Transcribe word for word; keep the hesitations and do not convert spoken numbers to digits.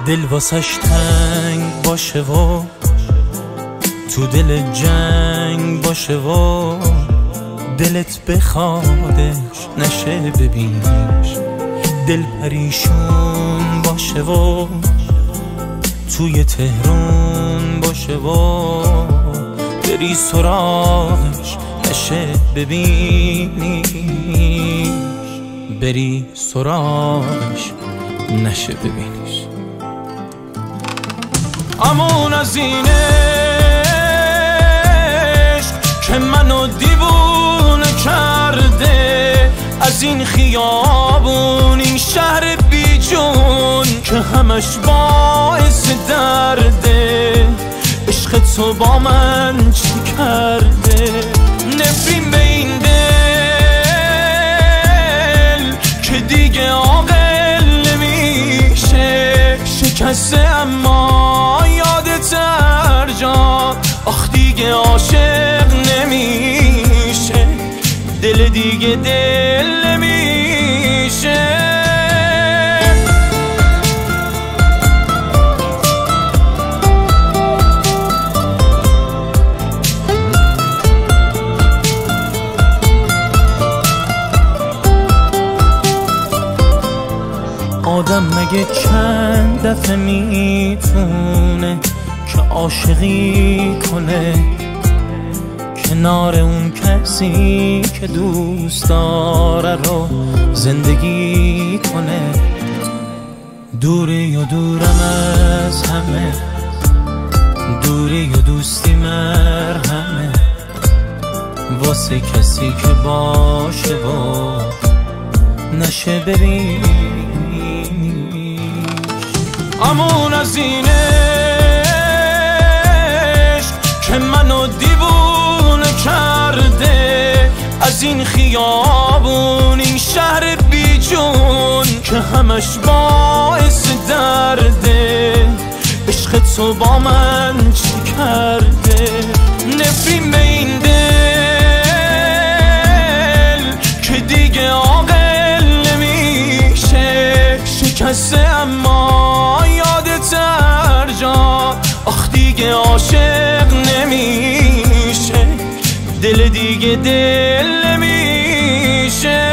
دل واسش تنگ باشه و تو دل جنگ باشه و دلت بخوادش نشه ببینیش، دل پریشون باشه و توی تهرون باشه و بری سراغش نشه ببینیش، بری سراغش نشه ببینیش. امون از این عشق که منو دیوونه کرده، از این خیابون این شهر بی جون که همش باعث درده، عشق تو با من چی کرده؟ نفرین به این دل که دیگه عاقل نمیشه، شکسته اما یادت هر جا، آخ دیگه عاشق نمیشه، دل دیگه دل نمیشه. آدم مگه چند دفعه میتونه که عاشقی کنه کنار اون کسی که دوست داره رو زندگی کنه؟ دوری یا دورم از همه، دوری یا دوستی مرهمه واسه کسی که باشه و نشه ببین. امون از این عشق که منو دیوونه کرده، از این خیابون این شهر بی جون که همش باعث درده، عشق تو با من چی کرده؟ نفرین به این دل که دیگه عاقل نمیشه، شکسته اما یادت هر جا، آخ دیگه عاشق نمیشه، دل دیگه دل نمیشه.